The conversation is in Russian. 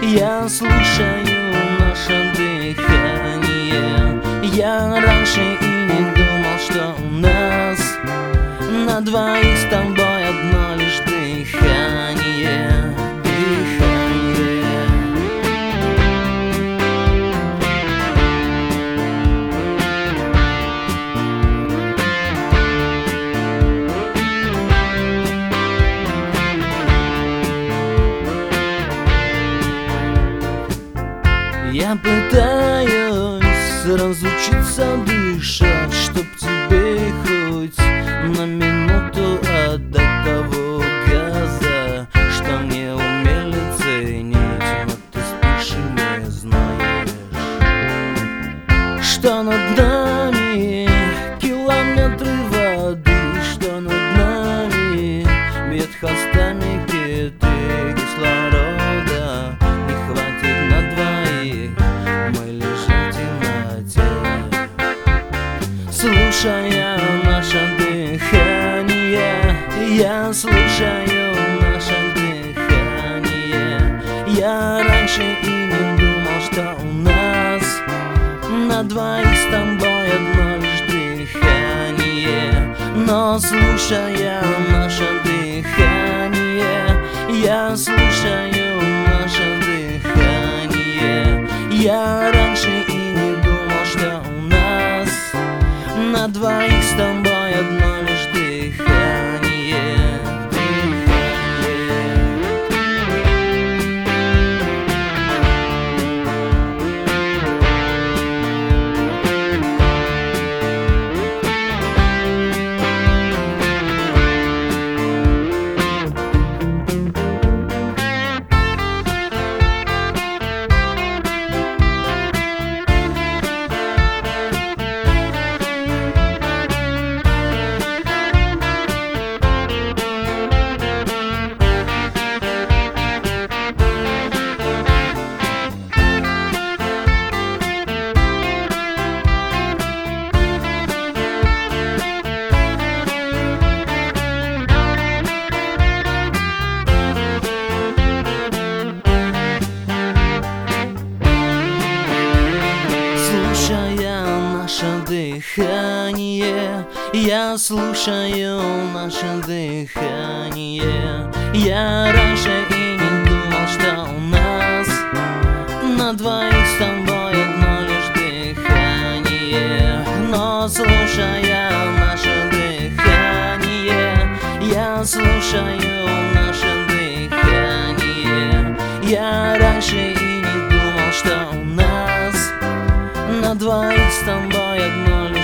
Я слушаю наше дыхание. Я раньше и не думал, что у нас на двоих с тобой одно лишь дыхание. Я пытаюсь разучиться дышать, чтоб тебе хоть на минуту отдать того газа, что мне умели ценить, но ты спишь и не знаешь, что над нами километры воды, что над нами бьет хвостами киты кислорода. Не хватит на двоих, мы лежим в темноте, слушая наше дыхание. Я слушаю наше дыхание. Я раньше и не думал, что у нас на двоих с тобой одно лишь дыхание. Но слушая наше дыхание, я слушаю наше дыхание. Я раньше и не думал, что у нас на двоих с тобой одно лишь дыхание. Дыхание, я слушаю наше дыхание. Я раньше и не думал, что у нас на двоих с тобой одно лишь дыхание. Но слушая наше дыхание, я слушаю наше дыхание. Я раньше и не думал, что у нас на двоих с тобой одно лишь